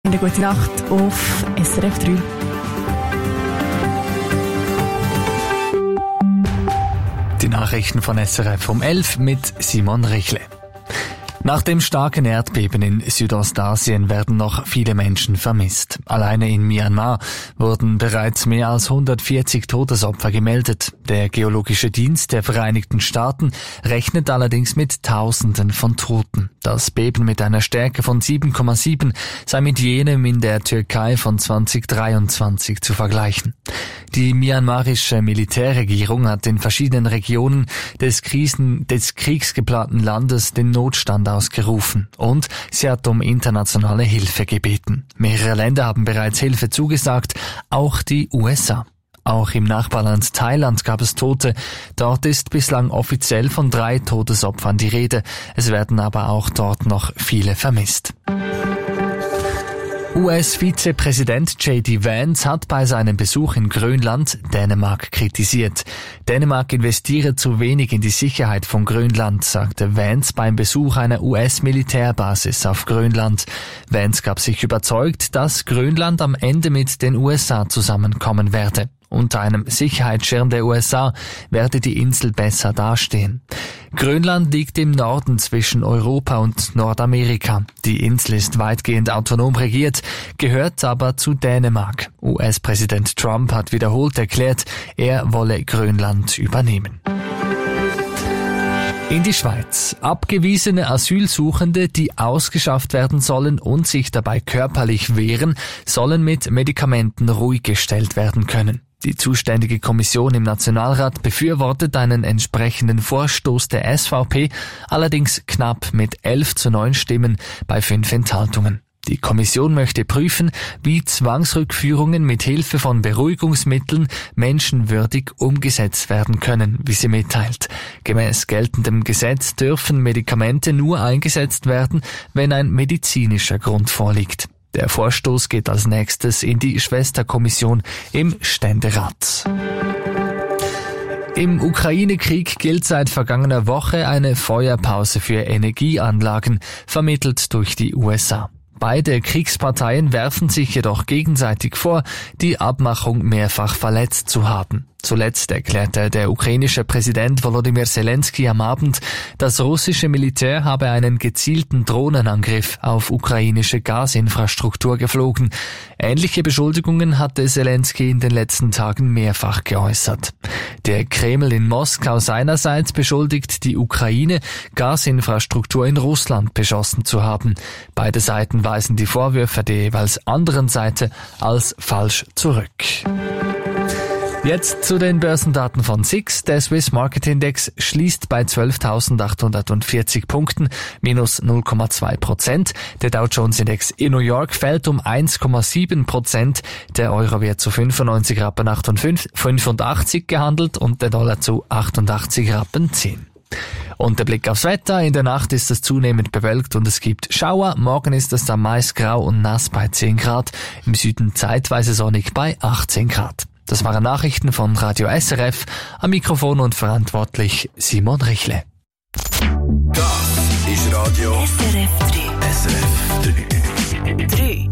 Eine gute Nacht auf SRF 3. Die Nachrichten von SRF um 11 mit Simon Richle. Nach dem starken Erdbeben in Südostasien werden noch viele Menschen vermisst. Alleine in Myanmar wurden bereits mehr als 140 Todesopfer gemeldet. Der Geologische Dienst der Vereinigten Staaten rechnet allerdings mit Tausenden von Toten. Das Beben mit einer Stärke von 7,7 sei mit jenem in der Türkei von 2023 zu vergleichen. Die myanmarische Militärregierung hat in verschiedenen Regionen des kriegsgeplanten Landes den Notstand ausgerufen und sie hat um internationale Hilfe gebeten. Mehrere Länder haben bereits Hilfe zugesagt, auch die USA. Auch im Nachbarland Thailand gab es Tote. Dort ist bislang offiziell von 3 Todesopfern die Rede. Es werden aber auch dort noch viele vermisst. US-Vizepräsident J.D. Vance hat bei seinem Besuch in Grönland Dänemark kritisiert. Dänemark investiere zu wenig in die Sicherheit von Grönland, sagte Vance beim Besuch einer US-Militärbasis auf Grönland. Vance gab sich überzeugt, dass Grönland am Ende mit den USA zusammenkommen werde. Unter einem Sicherheitsschirm der USA werde die Insel besser dastehen. Grönland liegt im Norden zwischen Europa und Nordamerika. Die Insel ist weitgehend autonom regiert, gehört aber zu Dänemark. US-Präsident Trump hat wiederholt erklärt, er wolle Grönland übernehmen. In die Schweiz. Abgewiesene Asylsuchende, die ausgeschafft werden sollen und sich dabei körperlich wehren, sollen mit Medikamenten ruhig gestellt werden können. Die zuständige Kommission im Nationalrat befürwortet einen entsprechenden Vorstoß der SVP, allerdings knapp mit 11:9 Stimmen bei 5 Enthaltungen. Die Kommission möchte prüfen, wie Zwangsrückführungen mit Hilfe von Beruhigungsmitteln menschenwürdig umgesetzt werden können, wie sie mitteilt. Gemäß geltendem Gesetz dürfen Medikamente nur eingesetzt werden, wenn ein medizinischer Grund vorliegt. Der Vorstoß geht als nächstes in die Schwesterkommission im Ständerat. Im Ukraine-Krieg gilt seit vergangener Woche eine Feuerpause für Energieanlagen, vermittelt durch die USA. Beide Kriegsparteien werfen sich jedoch gegenseitig vor, die Abmachung mehrfach verletzt zu haben. Zuletzt erklärte der ukrainische Präsident Volodymyr Zelensky am Abend, das russische Militär habe einen gezielten Drohnenangriff auf ukrainische Gasinfrastruktur geflogen. Ähnliche Beschuldigungen hatte Zelensky in den letzten Tagen mehrfach geäußert. Der Kreml in Moskau seinerseits beschuldigt die Ukraine, Gasinfrastruktur in Russland beschossen zu haben. Beide Seiten weisen die Vorwürfe der jeweils anderen Seite als falsch zurück. Jetzt zu den Börsendaten von SIX. Der Swiss Market Index schließt bei 12.840 Punkten, minus 0,2%. Der Dow Jones Index in New York fällt um 1,7%. Der Euro wird zu 95,85 gehandelt und der Dollar zu 88,10. Und der Blick aufs Wetter. In der Nacht ist es zunehmend bewölkt und es gibt Schauer. Morgen ist es dann meist grau und nass bei 10 Grad. Im Süden zeitweise sonnig bei 18 Grad. Das waren Nachrichten von Radio SRF. Am Mikrofon und verantwortlich Simon Richle. Das ist Radio SRF 3. SRF 3.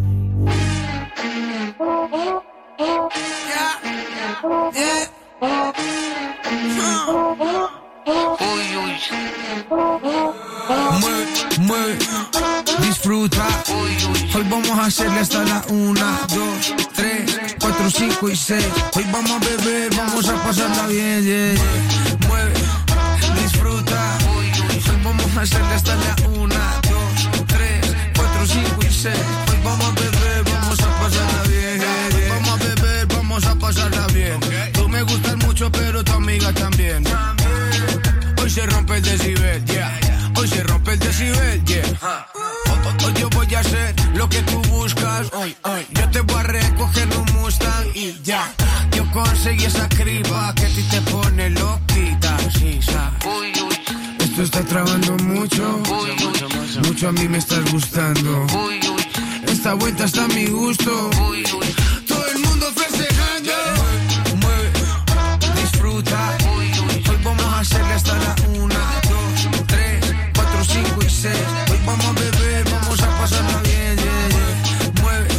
Disfruta. Hoy vamos a hacerle hasta la 1, 2, 3, 4, 5 y 6. Hoy vamos a beber, vamos a pasarla bien, yeah, yeah. Mueve, disfruta. Hoy vamos a hacerle hasta la 1, 2, 3, 4, 5 y 6. Hoy vamos a beber, vamos a pasarla bien, yeah, yeah. Vamos a beber, vamos a pasarla bien. Tú me gustas mucho, pero tu amiga también. Hoy se rompe el decibel, yeah. Hoy se rompe el decibel, yeah. Hoy yo voy a hacer lo que tú buscas. Hoy yo te voy a recoger un Mustang y ya. Yo conseguí esa criba que a ti te pone loquita, sí, Esto está trabando mucho, mucho a mí me estás gustando. Esta vuelta está a mi gusto. Todo el mundo festejando. Mueve, disfruta. Hoy vamos a hacerle hasta la 1, 2, 3, 4, 5 y 6. Hoy vamos a beber, vamos a pasarla bien, yeah, yeah. Mueve,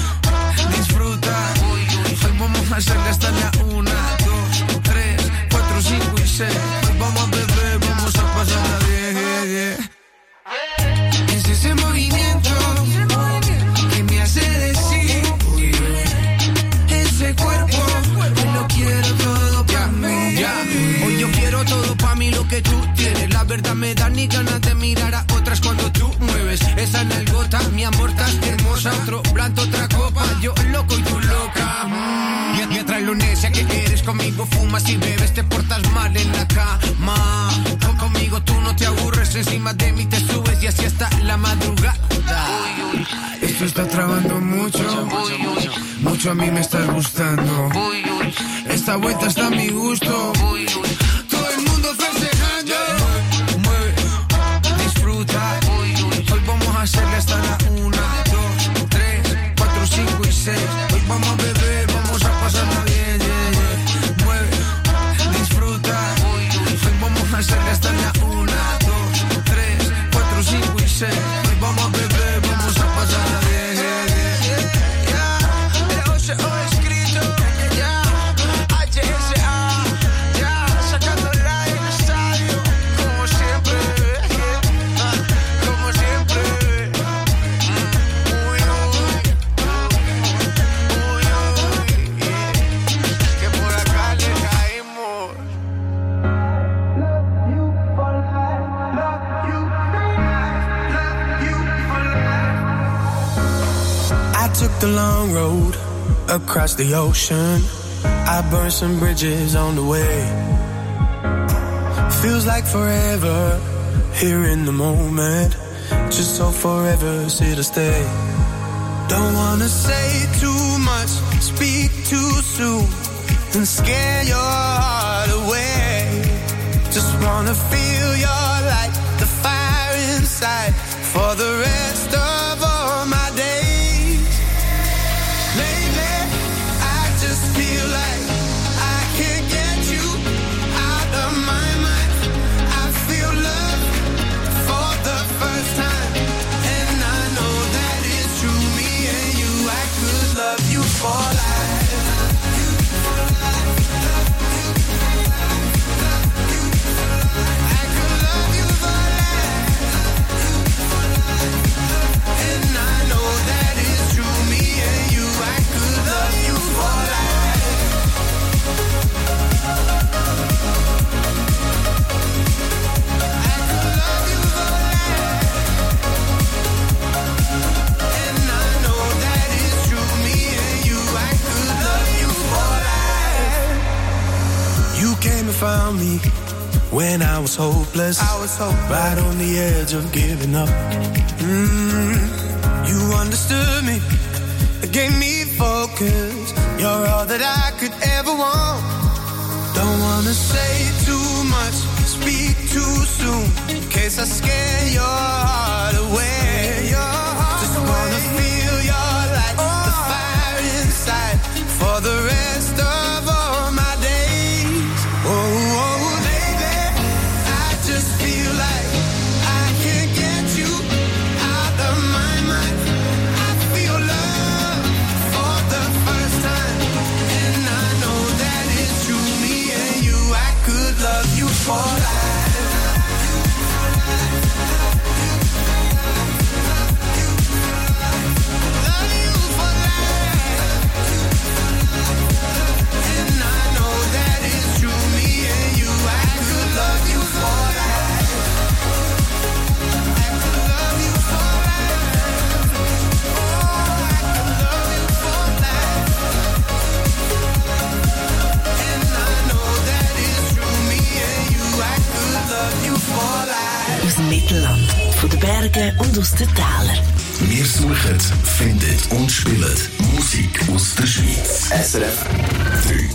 hablando otra copa, yo loco y tú loca. Mientras lo necia que eres, conmigo fumas y bebes, te portas mal en la cama. Conmigo tú no te aburres, encima de mí te subes y así hasta la madrugada. Esto está trabando mucho, mucho a mí me está gustando. Esta vuelta está a mi gusto. Todo el mundo festejando. Mueve, disfruta. Hoy vamos a hacerle hasta la 1, 2, 3, 4, 5 y 6. Hoy vamos a beber, vamos a pasarla bien, yeah, yeah. Mueve, disfruta. Hoy vamos a hacerle hasta la 1, 2, 3, 4, 5 y 6. Hoy vamos a beber, vamos a pasarla bien, yeah, yeah, yeah. El 11 o escrito, yeah. HSA, ya, sacándola en el estadio, como siempre, como siempre. Uy, que por acá le caímos. Love you for life, love you for life. I took the long road across the ocean. I burned some bridges on the way. Feels like forever here in the moment. Just so forever here to stay. Don't wanna say too much, speak too soon, and scare your heart away. Just wanna feel your light, the fire inside, for the rest of all my days. Lately, I just feel like I can't get you out of my mind. I feel love for the first time, and I know that it's true. Me and you, I could love you for life. I could love you for life, and I know that it's true. Me and you, I could love you for life. I could love you for life, and I know that it's true. Me and you, I could love you for life. You came and found me when I was hopeless. Right on the edge of giving up. You understood me, it gave me focus. You're all that I could ever want. Don't wanna say too much, speak too soon, in case I scare your heart away. Just wanna feel your light, the fire inside, for the rest of all my days. Oh, baby, I just feel like I can't get you out of my mind. I feel love for the first time, and I know that it's true. Me and you, I could love you for life. Love you for life, and I know that it's true. Me and you, I could love you for life. I could love you for life. Oh, I could love you for life, and I know that it's true. Me and you, I could love you for life. Aus dem Mittelland, von den Bergen und aus den Tälern. Wir suchen, finden und spielen Musik aus der Schweiz. SRF 3.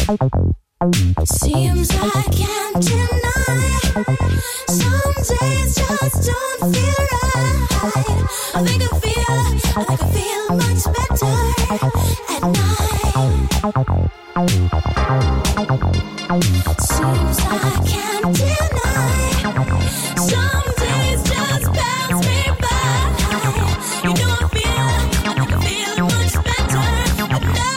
Seems I can't deny. Some days just don't feel right. I think I feel much better at night. Seems I can't deny. Some days just pass me by. You know I feel much better at night.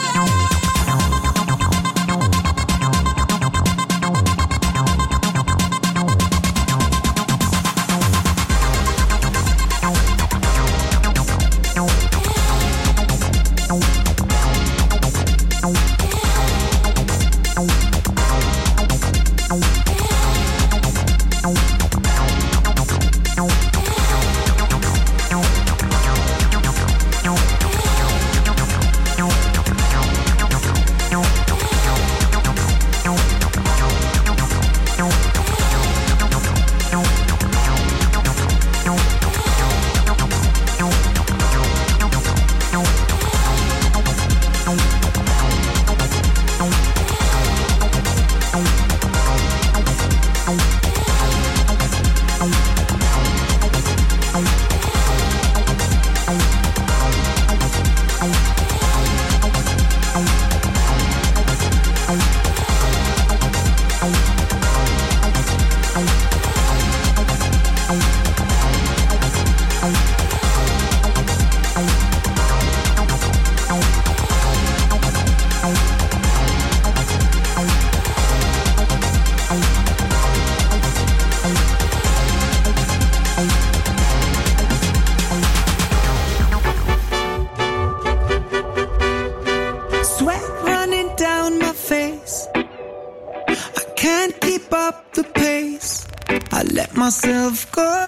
Myself go.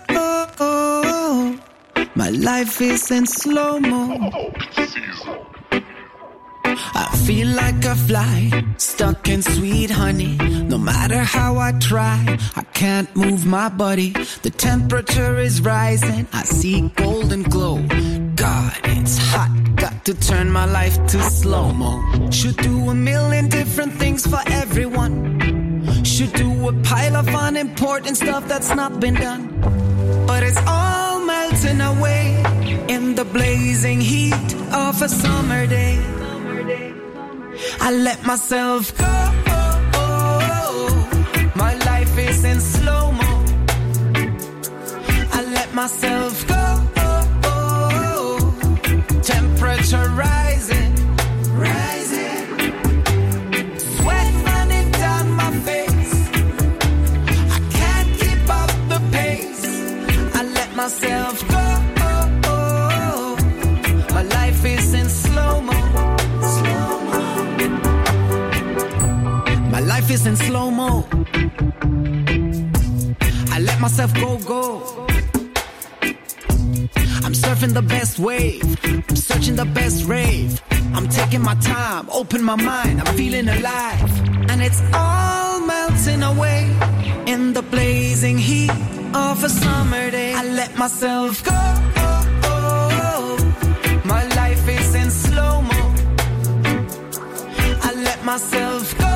My life is in slow-mo. I feel like a fly, stuck in sweet honey. No matter how I try, I can't move my body. The temperature is rising, I see golden glow. God, it's hot, got to turn my life to slow-mo. Should do a million different things for everyone. Should do a pile of unimportant stuff that's not been done. But it's all melting away in the blazing heat of a summer day. I let myself go. My life is in slow-mo. I let myself go. Temperature rising, rising. Sweat running down my face. I can't keep up the pace. I let myself go. My life is in slow-mo. My life is in slow-mo. I let myself go. I'm surfing the best wave. I'm searching the best rave. I'm taking my time, open my mind. I'm feeling alive. And it's all melting away in the blazing heat of a summer day. I let myself go. My life is in slow-mo. I let myself go.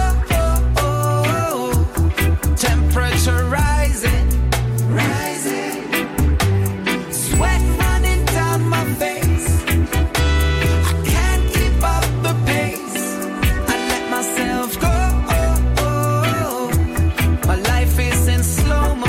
Temperature rising, rising. Sweat running down my face. I can't keep up the pace. I let myself go. My life is in slow-mo.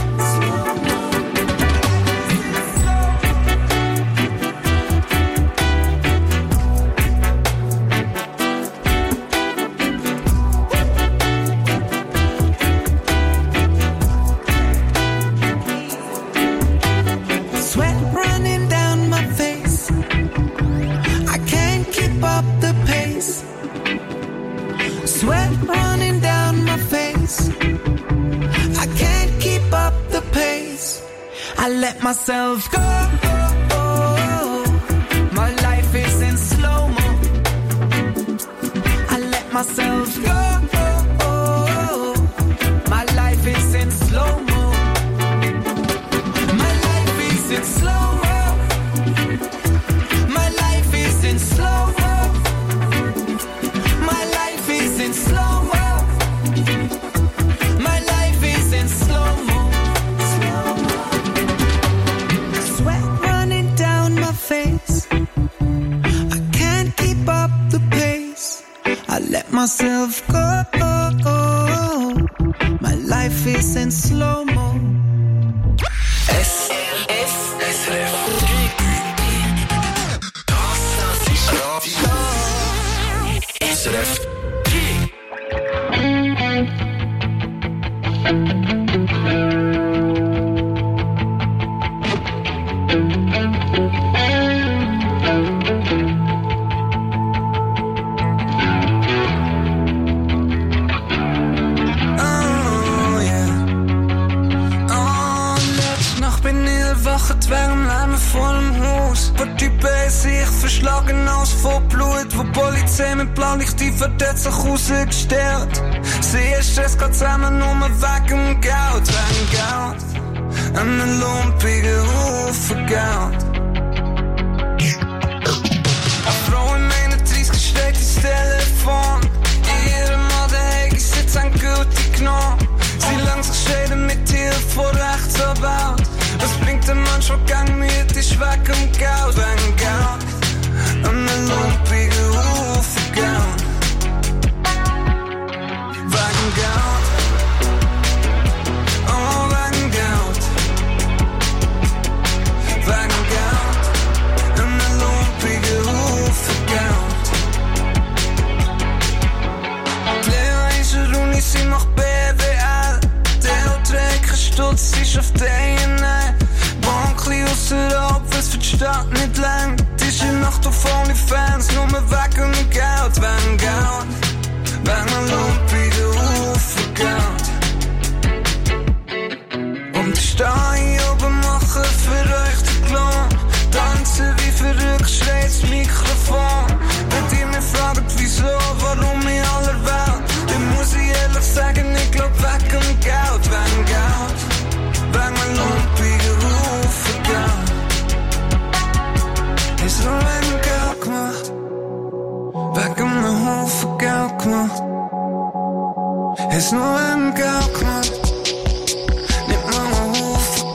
Sweat running down my face. I can't keep up the pace. I let myself go. My life is in slow-mo. I let myself go. My life is in slow-mo. My life is in slow-mo. My life is in slow-mo. My life is in slow. myself go. My life is in slow-mo. SRF. Das ist SRF. Während Lärm vor dem Haus. Paar Typen sich verschlagen aus voll Blut. Wo die Polizei mit Blaulicht die Verletzung rausgestellt. Sie ist Stress geht zusammen nur wegen Geld. Wegen Geld. Einen lumpigen Haufen Geld. Eine Frau in 31 steht ins Telefon. In ihrem Mann daheim sitzt ein Gute genommen. Sie langt sich schäden mit Hilfe von Rechtsanwalt. Was bringt der Mensch, der gangmüde ist, weg Geld, wegen Geld? Einen lumpigen Haufen Geld. Wegen Geld. Oh, wegen Geld. Wegen Geld. Einen lumpigen Haufen Geld. Die Lehrer ist eine Uni, sie macht BWL. Der trägt Stutz, ist auf der Bankli ausserhalb, weil's für die Stadt nicht längt. Ist in Nacht auf OnlyFans, nur wegen Geld, wegen Geld. Wegen einem lumpigen Haufen Geld. Und ich stehe hier oben, mache für euch den Klon. Tanze wie verrückt, schreit das Mikrofon. Wenn ihr mich fragt, wieso, warum in aller Welt, dann muss ich ehrlich sagen, ich glaub wegen Geld, wegen Geld. Wegen einem lumpigen Haufen Geld. Ist nur wegen Geld gemacht. Wegen einem Haufen Geld gemacht. Ist nur wegen Geld gemacht. Nicht mal ein Haufen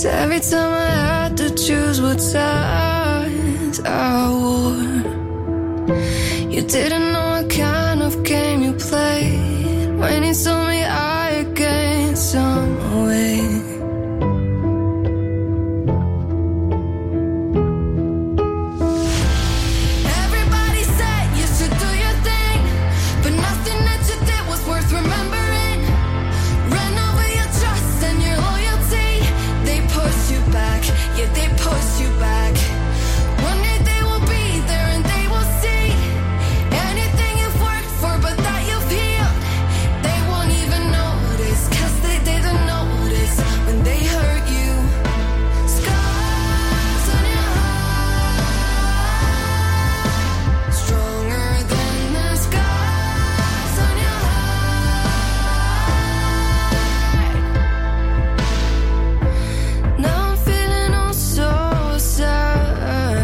'Cause every time I had to choose what sides I wore, you didn't know what kind of game you played when you told me I had gained some weight. Everybody said you should do your thing, but nothing that you did was worth remembering. Ran over your trust and your loyalty. They push you back, yeah, they push you back. One day they will be there and they will see anything you've worked for, but that you've healed. They won't even notice, 'cause they didn't notice when they hurt you. Scars on your heart, stronger than the scars on your heart. Now I'm feeling oh so sad.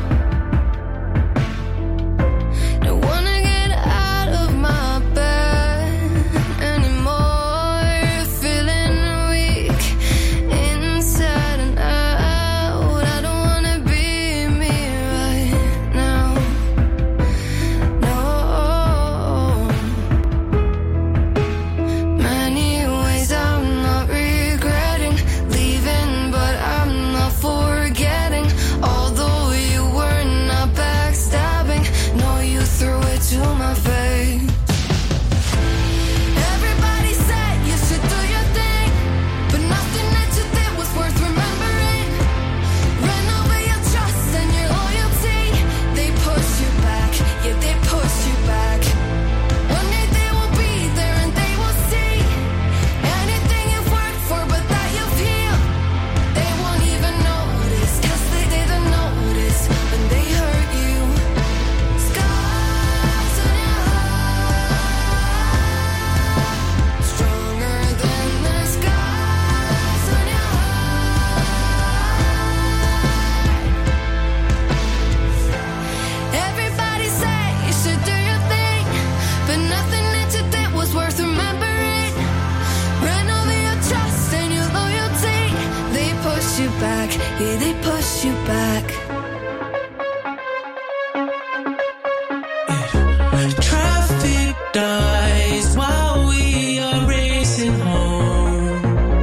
Don't wanna get out of my bed anymore. Feeling weak inside and out. I don't wanna be me right now. No. Many ways I'm not regretting leaving, but I'm not forgetting. Although you were not backstabbing, no, you threw it to my face. Everybody said you should do your thing, but nothing that you did was worth remembering. Ran over your trust and your loyalty. They push you back, yeah, they push you back. One day they will be there and they will see anything you've worked for, but that you've healed. They won't even notice, 'cause they didn't notice when they hurt you. Scars on your heart, stronger than the scars on your heart. Everybody said you should do your thing, but nothing that you did was worth remembering. Ran over your trust and your loyalty. They push you back, yeah, they push you back. Traffic dies while we are racing home.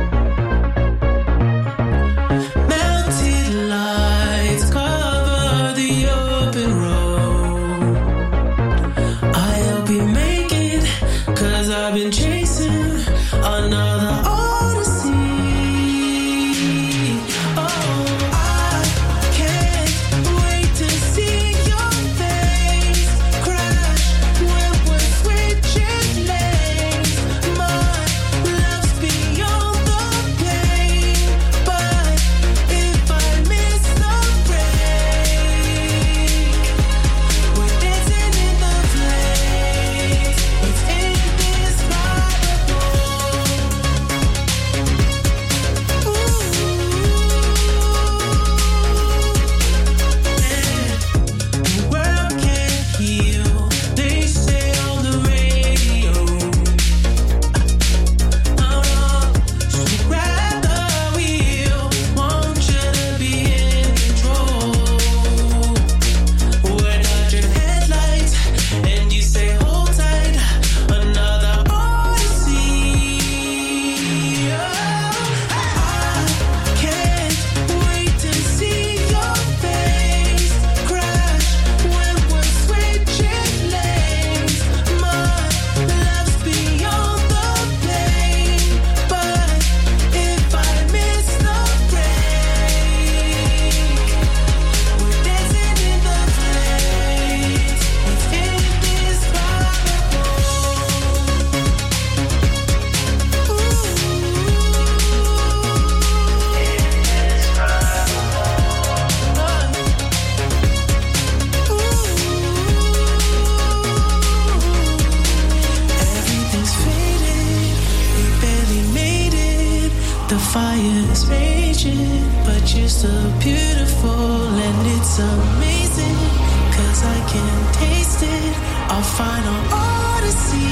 Melted lights cover the open road. I hope you make it, 'cause I've been chasing another odyssey. Oh, I can't wait to see your face crash when we're switching lanes. My love's beyond the pain, but if I miss the break, we're dancing in the flames. It's indescribable. The world can't heal, they say on the radio. So grab the wheel, want you to be in control. We're dodging headlights, and you say hold tight, another odyssey. I can't wait to see your face crash when we're switching lanes. My love's beyond the pain, but if I miss the break, we're dancing in the flames. It's indescribable. Everything's faded, we barely made it. The fire is raging, but you're so beautiful and it's amazing. 'Cause I can taste it, our final odyssey.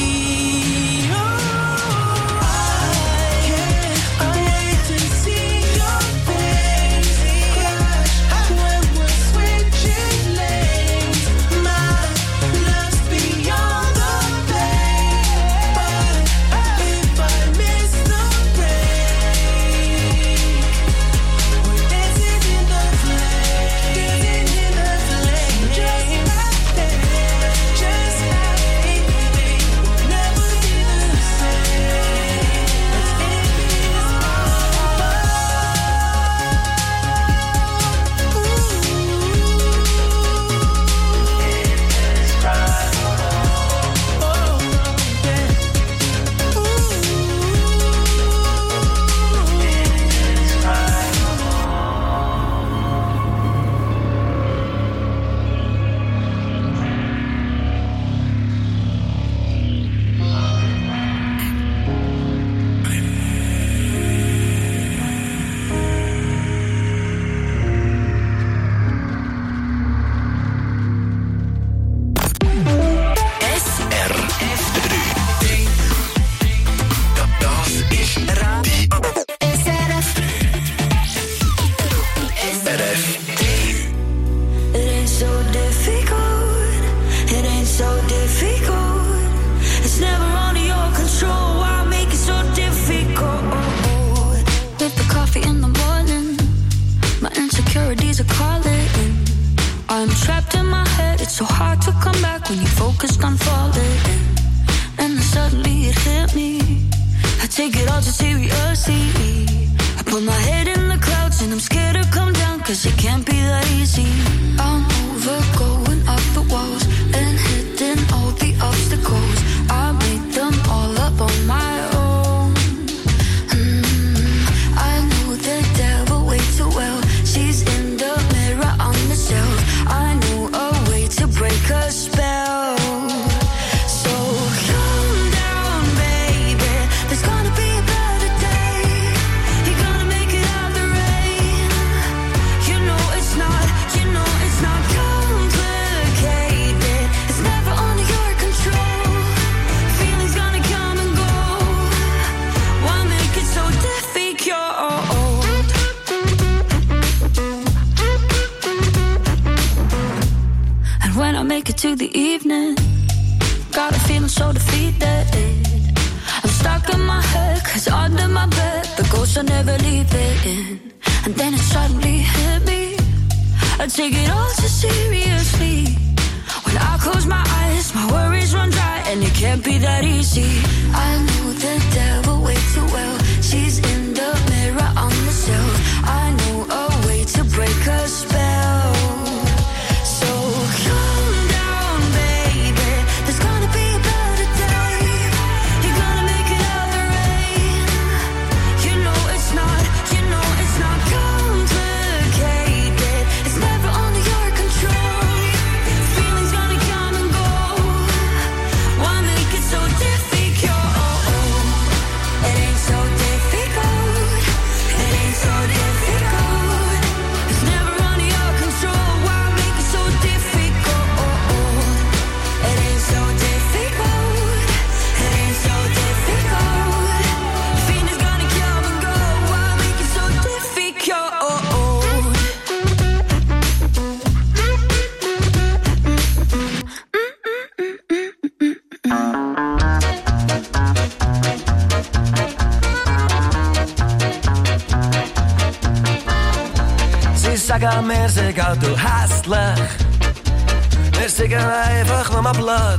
Oh, I can't wait to see focused on falling. And then suddenly it hit me. I take it all too seriously. I put my head in the clouds and I'm scared to come down, cause it can't be that easy. I'm over going up the walls and hitting all the obstacles. I made them all up on my own. I know the devil way too well. She's in the mirror on the shelf. I knew a way to break her spell. So calm down, baby. There's gonna be a better day. You're gonna make it out the rain. You know it's not complicated. It's never under your control. Feelings gonna come and go. Why make it so difficult? And when I make it to the evening, got a feeling so defeated. I'm stuck in my head, cause under my bed the ghosts are never leaving. And then it suddenly hit me, I take it all too seriously. When I close my eyes, my worries run dry, and it can't be that easy. I know the devil way too well. She's in the mirror on the shelf. I know a way to break her spell. So calm down, baby. There's gonna be a better day. You're gonna make it out the rain. You know it's not complicated. It's never under your control. Feelings gonna come and go. Why make it so difficult? It ain't so difficult. It ain't so difficult. It's never under your control. Why make it so difficult? It ain't so difficult. It ain't so difficult. Feelings gonna come and go. Why make it so difficult? Sie sagen mir, sie geht du hässlich. Wir sagen einfach nur mal blöd.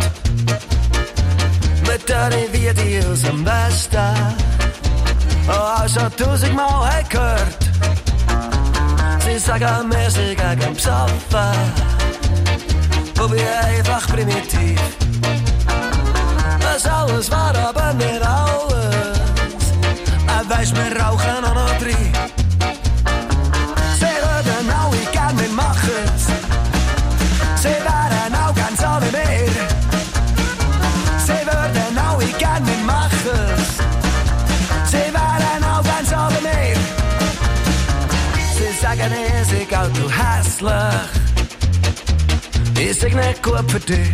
Mit der wie die aus dem Westen. Oh, schon 1000-mal gehört. Sie sagen mir, sie gegen Psoffen. Und wir einfach primitiv. Das alles war aber nicht alles. Weisst, wir rauchen auch noch drin. Sie würden alle gern mitmachen. Sie wären auch gern so wie wir. Sie würden alle gern mitmachen. Sie wären auch gern so wie wir. Sie sagen, ihr seid auch du hässlich. Ich sag nicht gut für dich.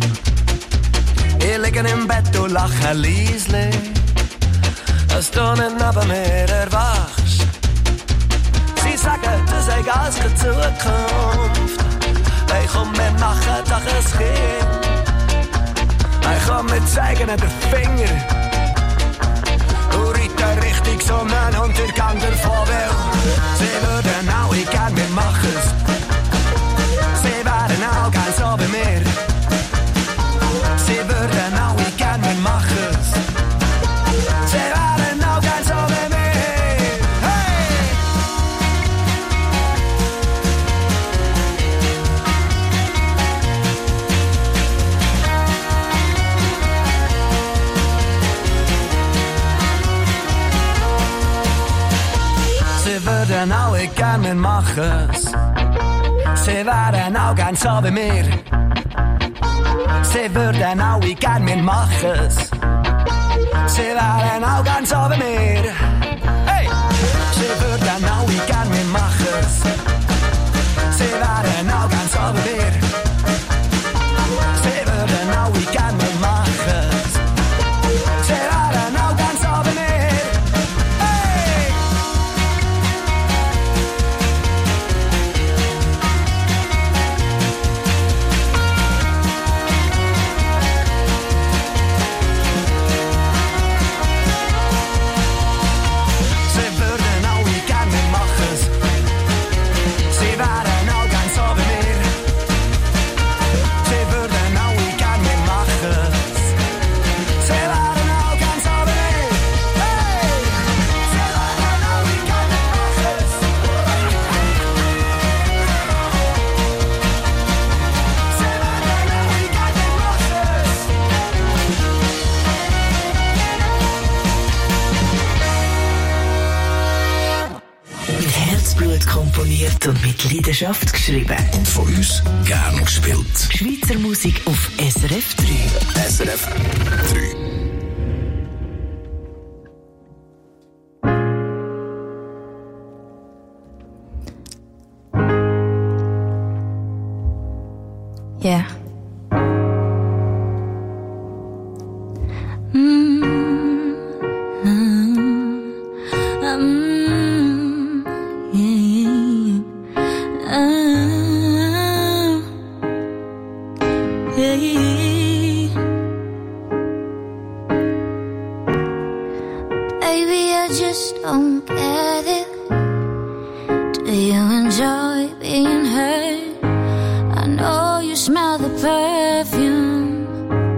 Ich liege im Bett und lache leislich, dass du nicht neben mir erwachst. Sie sagen, du sei alles keine Zukunft. Hey, komm, wir machen doch ein Kind. Hey, komm, wir zeigen den Finger. Und reiten richtig Sonnenuntergang davon, weil sie würden alle gern mitmachen. Sie wären auch gern so wie mir. Sie würden alle gern mitmachen. Sie wären auch gern so wie mir. Sie würden alle gern mitmachen. Sie wären auch gern so wie mir. Sie würden alle gern mitmachen. Sie wären auch gern so wie mir. Hey! Sie würden alle gern mitmachen. Sie wären auch gern so wie mir. Sie würden alle gern mitmachen. Sie wären auch gern so wie mir. Hey! komponiert und mit Leidenschaft geschrieben. Und von uns gern gespielt. Schweizer Musik auf SRF 3. SRF 3. Yeah. Baby, I just don't get it. Do you enjoy being hurt? I know you smell the perfume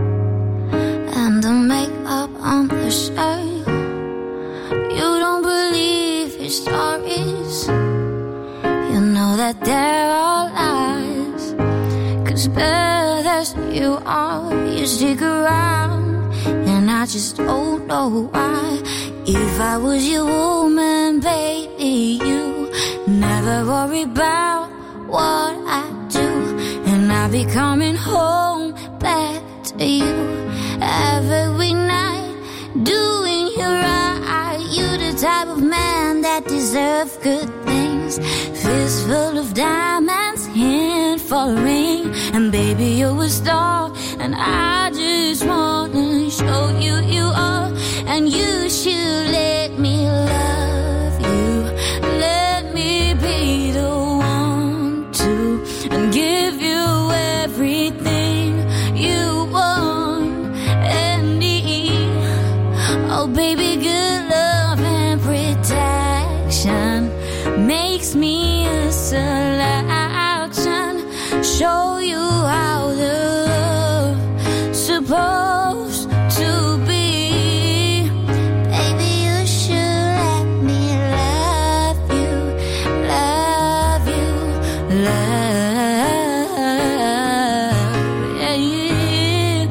and the makeup on the shirt. You don't believe his stories. You know that they're all lies. 'Cause bad as you are, you stick around, and I just don't know why. If I was your woman, baby, you never worry about what I do, and I'll be coming home back to you every night, doing you right. You the type of man that deserves good things, fistful of diamonds, handful of ring, and baby, you're a star, and I just wanna show you you are, and you should let me love you, let me be the one to, and give you everything you want and need. Oh baby, good love and protection makes me a selection. Show you how the love's supposed to be. Baby, you should let me love you, love you, love. Yeah, yeah.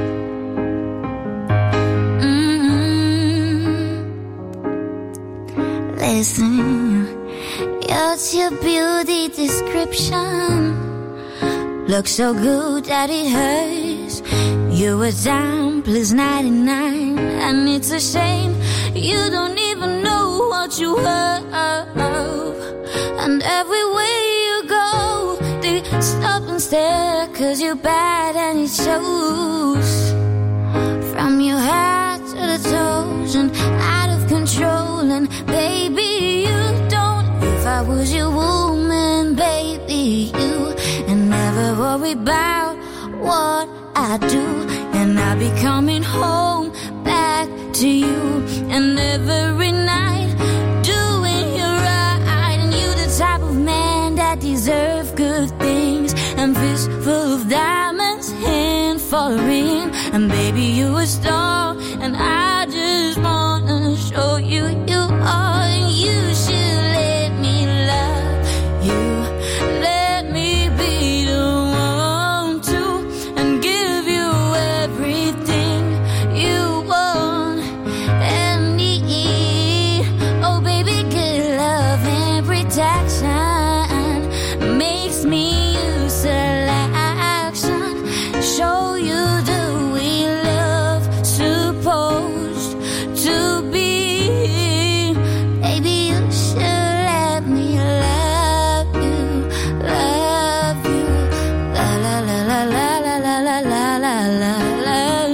Listen, what's your beauty description? Looks so good that it hurts. You a dime plus 99, and it's a shame you don't even know what you have. And everywhere you go, they stop and stare, 'cause you're bad and it shows. From your head to the toes and out of control, and baby, you don't. If I was your woman, baby, you, and never worry about what I do, and I'll be coming home back to you, and every night doing you right, and you the type of man that deserve good things, and fistful of diamonds, handful of ring, and baby, you a star, and I just wanna show you you are, and you should let me love you, let me be the one to, and give you everything you want and need. Oh baby, good love and protection makes me use selection. Show you the way love supposed to be. Baby, you should let me love you, love you. La la la la la la la la la la la la.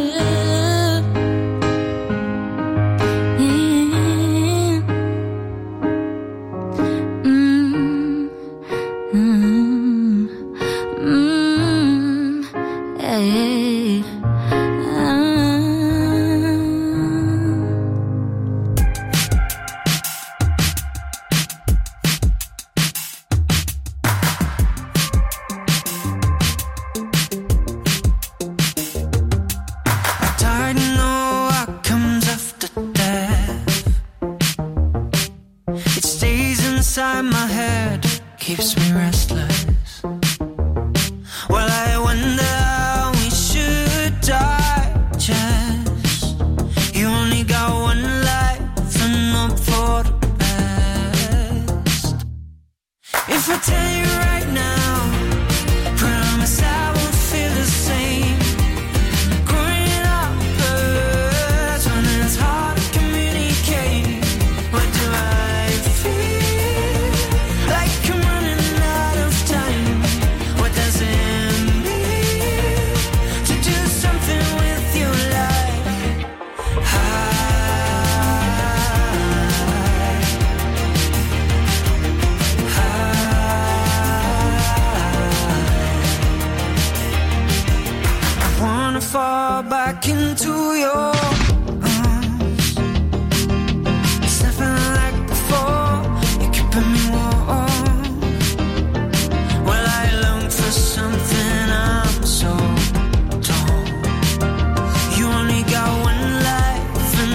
Yeah. Hey. Tired to know what comes after death. It stays inside my head, keeps me restless. Well, I wonder how we should digest. You only got one life and up for the best.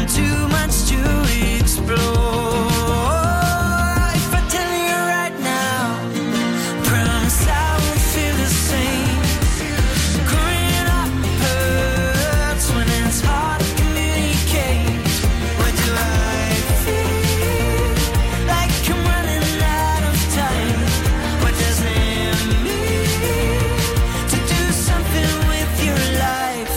too much to explore. If I tell you right now, promise I won't feel the same. Growing up hurts when it's hard to communicate. Why do I feel like I'm running out of time? What does it mean to do something with your life?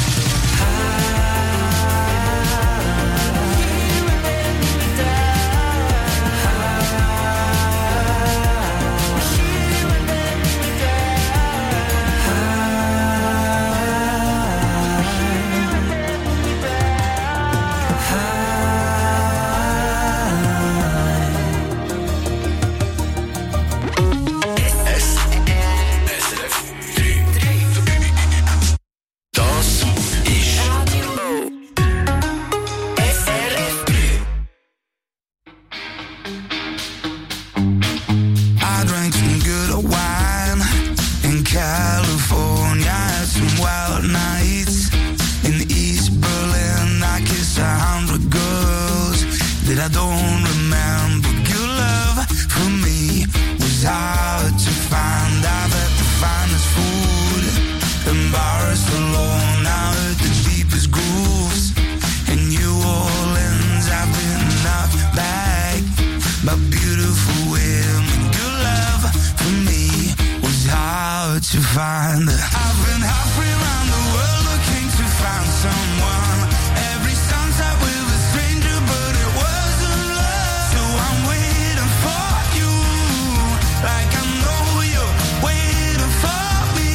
I drank some good wine in California. Had some wild nights in East Berlin. I kissed 100 girls that I don't remember. Good love for me was hard to find. I've had the finest food in Barcelona. I heard the deepest grooves in New Orleans. I've been knocked back by beautiful women. Good love for me was hard to find. I've been halfway around the world looking to find someone. Every sunset with a stranger, but it wasn't love. So I'm waiting for you, like I know you're waiting for me.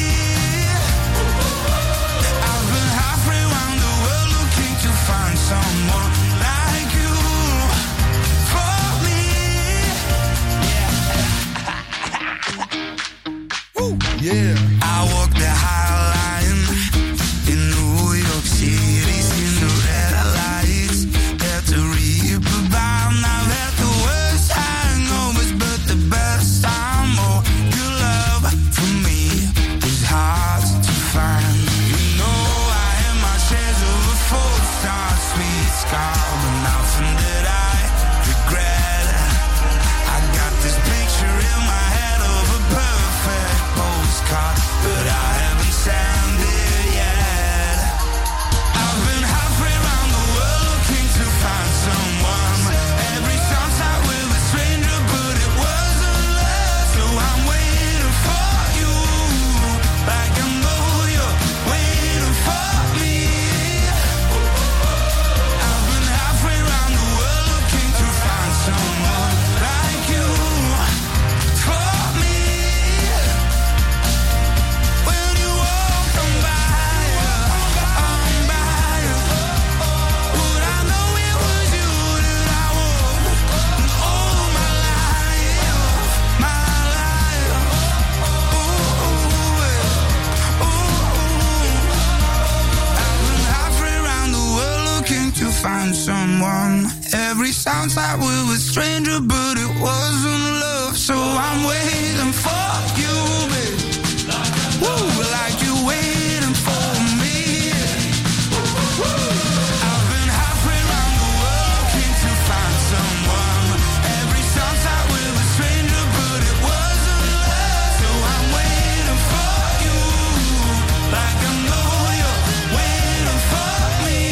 I've been halfway around the world looking to find someone like you. For me, yeah. I walk the high line in New York City, seen the red lights at the Reeperbahn. I've had the worst hangovers, but the best time. Oh, good love for me was hard to find. You know I had my shares of a 4-star sweet scar, but nothing that I regret. I got this picture in my head of a perfect postcard, but I haven't sent it yet. I've been halfway around the world looking to find someone. Every sunset with a stranger, but it wasn't love. So I'm waiting for you, like I know you're waiting for me. I've been halfway around the world looking to find someone like you. For me, when you walk on by, would I know it was you that I want? And all my life, I've been halfway around the world looking to find someone. Every sunset with a stranger, but it wasn't love. So I'm waiting for you, babe. Woo, like you're waiting for me. I've been halfway around the world looking to find someone. Every sunset with a stranger, but it wasn't love. So I'm waiting for you, like I know you're waiting for me.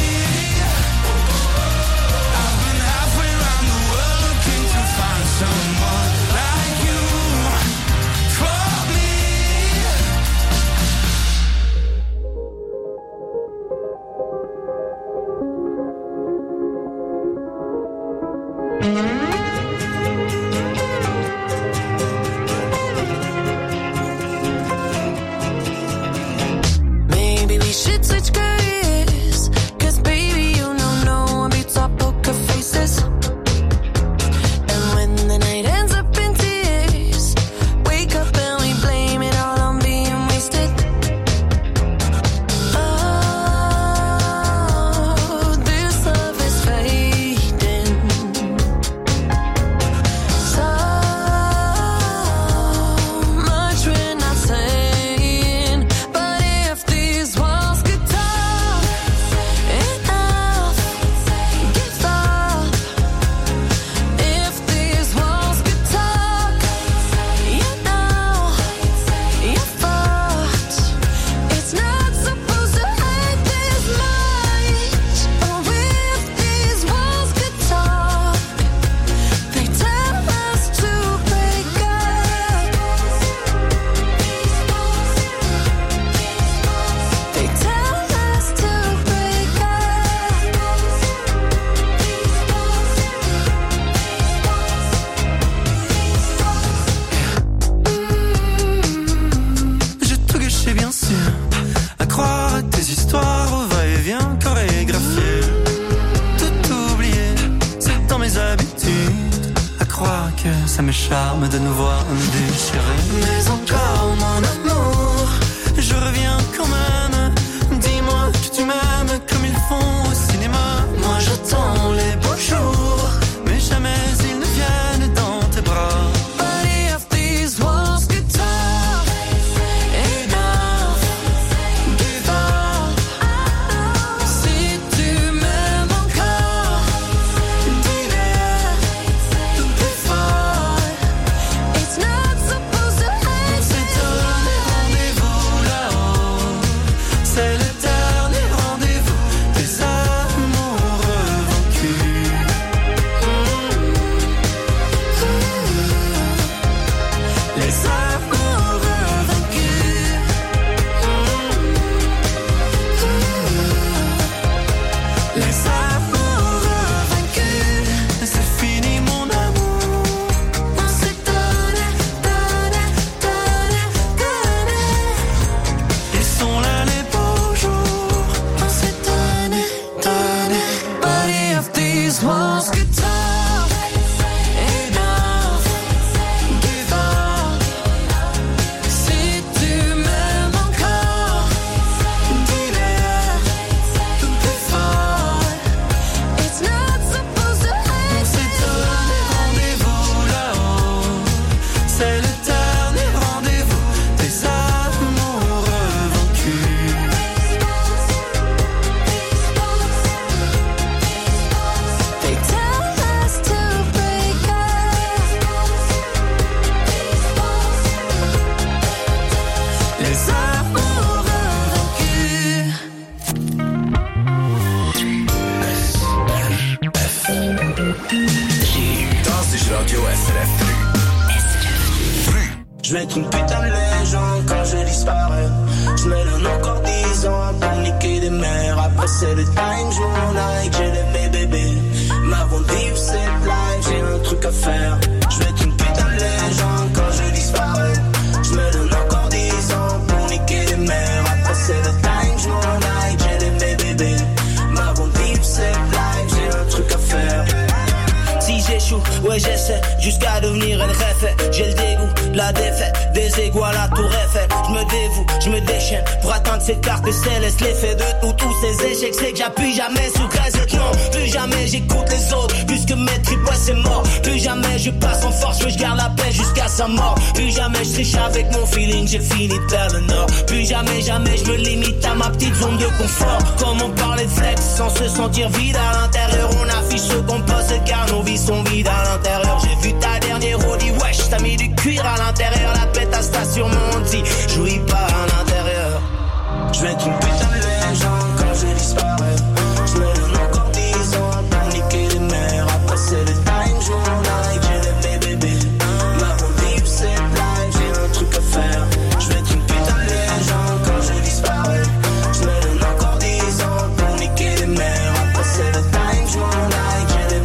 I've been halfway around the world looking to find someone like you. For me, que ça me charme de nous voir nous déchirer. Mais encore mon amour, je reviens quand même. Dis-moi que tu m'aimes comme ils font au cinéma. Moi j'attends les beaux jours, mais jamais ils ne viennent dans tes bras. But if these walls could talk, enough, give up. Si tu m'aimes encore, dis-le plus fort. It's not supposed to end. C'est donné rendez-vous là-haut. C'est le dernier rendez-vous des amoureux vaincus. Les amoureux vaincus. Les amoureux vaincus. C'est fini mon amour. On s'est donné. Ils sont là les beaux jours. On s'est donné. But if these walls could talk, enough, give up. Si tu m'aimes encore, dis-le plus fort. It's not supposed to end. On s'est donné rendez-vous là-haut. C'est le dernier rendez-vous des amoureux vaincus. They tell us to break up. Les amoureux vaincus. Das ist Radio SRF 3. Je vais être une putain de légende quand je disparais. Je me donne encore 10 ans pour niquer des mères. Après c'est le time, je m'en like, j'ai les mes bébés. M'avons vivre cette life, j'ai un truc à faire. Je vais être une putain de légende quand je disparais. Je me donne encore 10 ans pour niquer des mères. Après c'est le time, je m'en like, j'ai les mes bébés. M'avons vivre cette life, j'ai un truc à faire. Si j'échoue, ouais j'essaie, jusqu'à devenir une refait. J'ai le dégoût, la défaite, des égouts à la tour Eiffel. Je me dévoue, je me déchaîne, pour atteindre cette carte céleste. L'effet de tous ces échecs, c'est que j'appuie jamais sous cassette. Non, plus jamais j'écoute les autres, puisque mes tripes, ouais c'est mort. Plus jamais je passe en force, je garde la paix jusqu'à sa mort. Plus jamais je triche avec mon feeling, j'ai fini de perdre le nord. Plus jamais je me limite à ma petite zone de confort. Comme on parlait de flex, sans se sentir vide à l'intérieur. On affiche ce qu'on poste car nos vies sont vides à l'intérieur. J'ai vu ta dernière Audi, wesh, t'as mis du cuir à l'intérieur. La pétasse t'a sur mon dit, jouis pas à l'intérieur. Je vais être une putain de légende quand je disparais. Je me donne encore 10 ans pour niquer les mères. Après c'est le time, je m'en like, j'ai les mes bébés. M'avons vivre cette life, j'ai un truc à faire. Je vais être une putain de légende quand je disparais. Je me donne encore 10 ans pour niquer les mères. Après c'est le time, je m'en like, j'ai les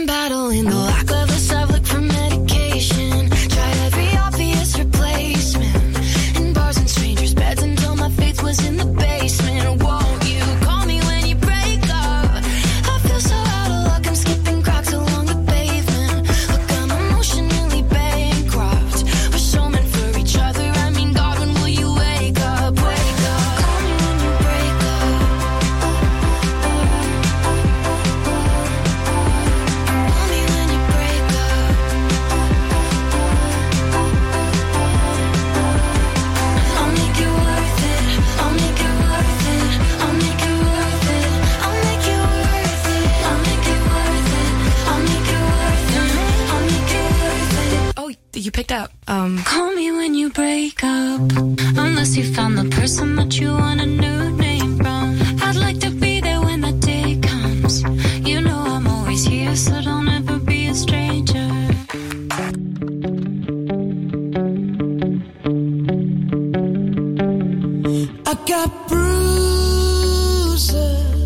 I'm battling the lack of a I've looked for medication. Tried every obvious replacement in bars and strangers' beds until my faith was in the basement. Won't you call me when you break up? I feel so out of luck, I'm skipping cracks along the pavement. Look, I'm emotionally bankrupt. We're so meant for each other. I mean, God, when will you wake up? Wake up. Call me when you break up. Call me when you break up. I'll make it worth it. I'll make it worth it. I'll make it worth it. I'll make it worth it. I'll make it worth it. I'll make it worth it. I'll make it worth it. Oh, you picked up. Call me when you break up. Unless you found the person that you want a new name from. I'd like to be there when that day comes. You know I'm always here, so don't ever be a stranger. I got bruises.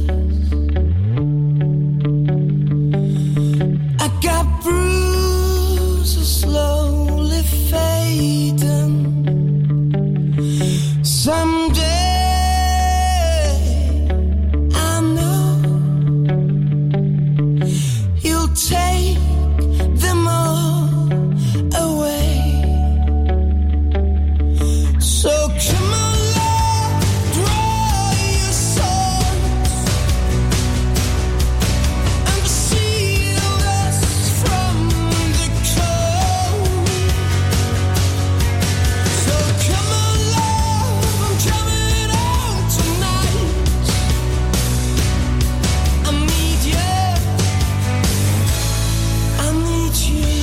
I got bruises slowly fading. Someday I know you'll take them all away. So come on, love, draw your swords and shield us from the cold. So come on, love, I'm coming out tonight. I need you. I need you.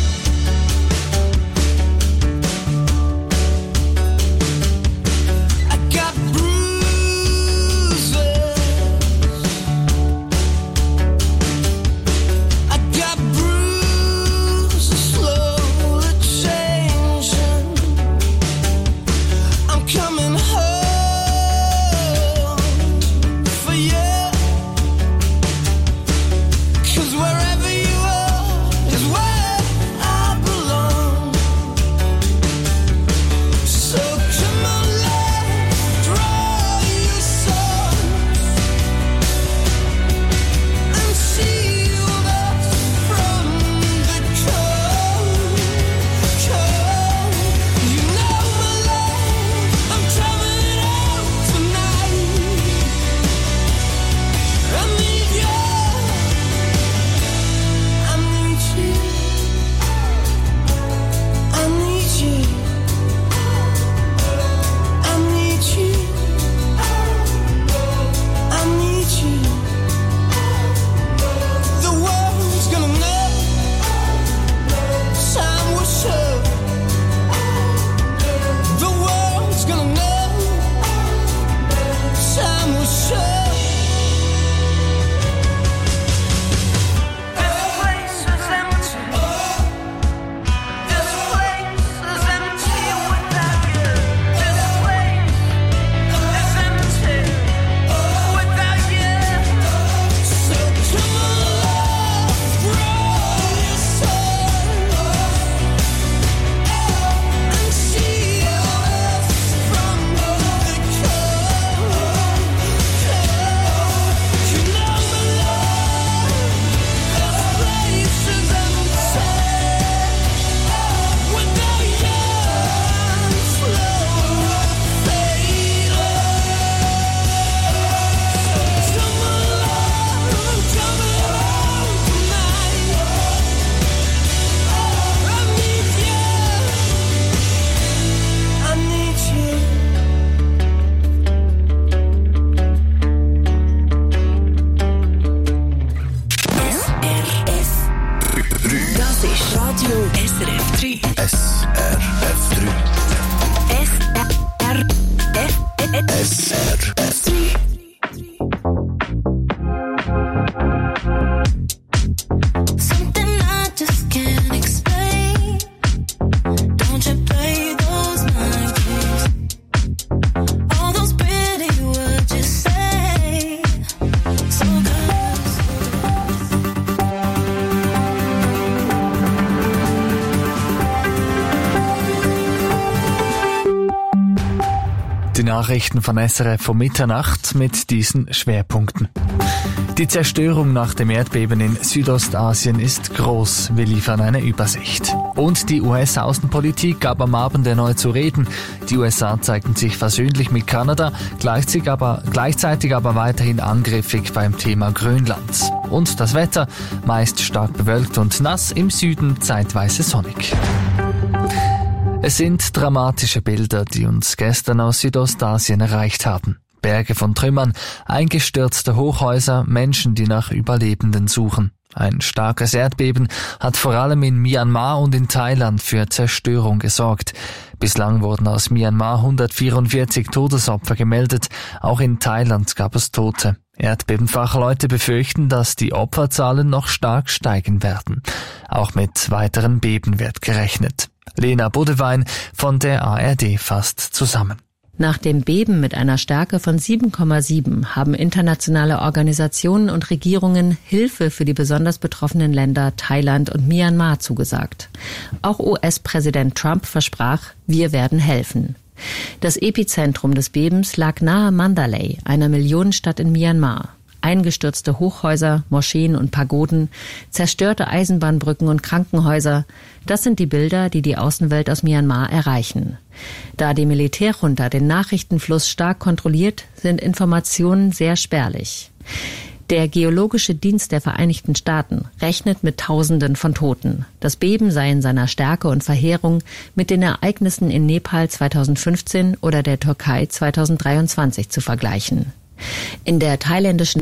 I got bruises. I got bruises slowly changing. I'm coming home for you. 'Cause wherever you are is where I belong. So come on, love, draw your swords and shield us from the cold. You know my love, I'm coming out tonight. I need you. I need you. I need you. I need you. I need you. The world's gonna know. Time will show. The world's gonna know. Time will show. This place is empty. This place is empty without you. This place is empty without you. So come on, love, draw your sword and shield us from the cold. You know my love, this place is empty without you. I'm slowly fading. Come on, love, I'm coming home tonight. I need you. I need you. Das ist Radio SRF 3. SRF 3. SRF 3. Something I just can't explain. Don't you play those mind games? All those pretty words you say. So good. Nachrichten von SRF um Mitternacht mit diesen Schwerpunkten. Die Zerstörung nach dem Erdbeben in Südostasien ist groß. Wir liefern eine Übersicht. Und die US-Außenpolitik gab am Abend erneut zu reden. Die USA zeigten sich versöhnlich mit Kanada, gleichzeitig aber weiterhin angriffig beim Thema Grönland. Und das Wetter, meist stark bewölkt und nass, im Süden zeitweise sonnig. Es sind dramatische Bilder, die uns gestern aus Südostasien erreicht haben. Berge von Trümmern, eingestürzte Hochhäuser, Menschen, die nach Überlebenden suchen. Ein starkes Erdbeben hat vor allem in Myanmar und in Thailand für Zerstörung gesorgt. Bislang wurden aus Myanmar 144 Todesopfer gemeldet. Auch in Thailand gab es Tote. Erdbebenfachleute befürchten, dass die Opferzahlen noch stark steigen werden. Auch mit weiteren Beben wird gerechnet. Lena Bodewein von der ARD fasst zusammen. Nach dem Beben mit einer Stärke von 7,7 haben internationale Organisationen und Regierungen Hilfe für die besonders betroffenen Länder Thailand und Myanmar zugesagt. Auch US-Präsident Trump versprach, wir werden helfen. Das Epizentrum des Bebens lag nahe Mandalay, einer Millionenstadt in Myanmar. Eingestürzte Hochhäuser, Moscheen und Pagoden, zerstörte Eisenbahnbrücken und Krankenhäuser. Das sind die Bilder, die die Außenwelt aus Myanmar erreichen. Da die Militärjunta den Nachrichtenfluss stark kontrolliert, sind Informationen sehr spärlich. Der Geologische Dienst der Vereinigten Staaten rechnet mit Tausenden von Toten. Das Beben sei in seiner Stärke und Verheerung mit den Ereignissen in Nepal 2015 oder der Türkei 2023 zu vergleichen. In der thailändischen